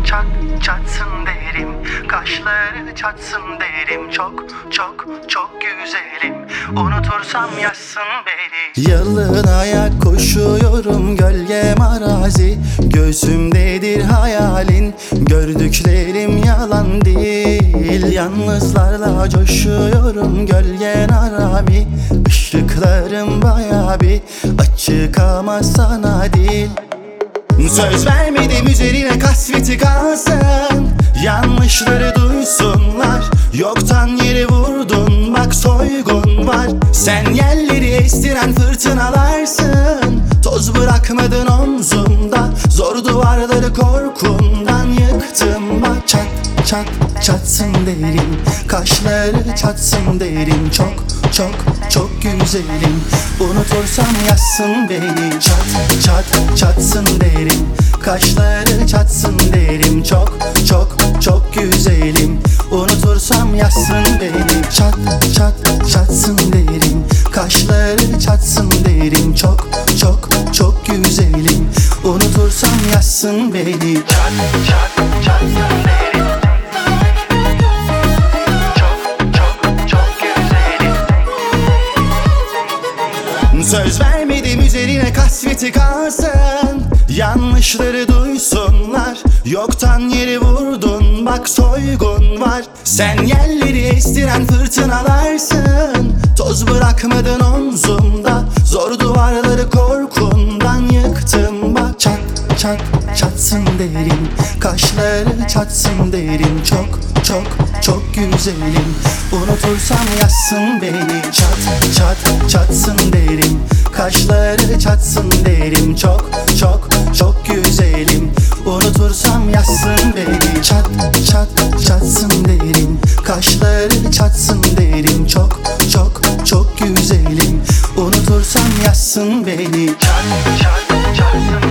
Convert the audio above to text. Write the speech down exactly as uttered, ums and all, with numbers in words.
çat çatsın derim, kaşları çatsın derim. Çok çok çok güzelim, unutursam yazsın beni. Yalın ayak koşuyorum, gölgem arazi. Gözümdedir hayalin, gördüklerim yalan değil. Yalnızlarla coşuyorum, gölgen arami. Işıklarım bayağı bir açık ama sana değil. Söz vermedim üzerine kasveti kalsın, yanlışları duysunlar. Yoktan yere vurdun, bak soygun var. Sen yerleri estiren fırtınalarsın. Toz bırakmadın omzumda, zor duvarları korkundan yıktım. Bak çat çat çatsın derim, kaşları çatsın derim. Çok çok çok güzelim, unutursam yazsın beni. Çat çat çatsın derim, kaşları çatsın derim. Çok çok çok güzelim, unutursam yazsın beni. Çat çat çatsın derim, kaşları çatsın derim. Çok çok çok güzelim, unutursam yazsın beni. Çat çat çatsın derim, çok çok çok güzelim. Söz vermedim üzerine kasveti kalsın, yanlışları duysunlar. Yoktan yere vurdun, bak soygun var. Sen yerleri estiren fırtınalarsın. Toz bırakmadın omzumda, zor duvarları korkundan yıktım. Bak çat çat çatsın derim, kaşları çatsın derim. Çok çok çok güzelim, unutursam yazsın beni. Çat çat çatsın derim, kaşları çatsın derim. Çok çok çok güzelim, unutursam yazsın beni. Çat çat çatsın derim, kaşları çatsın derim. Çok çok çok güzelim, unutursam yazsın beni. Çat çat çatsın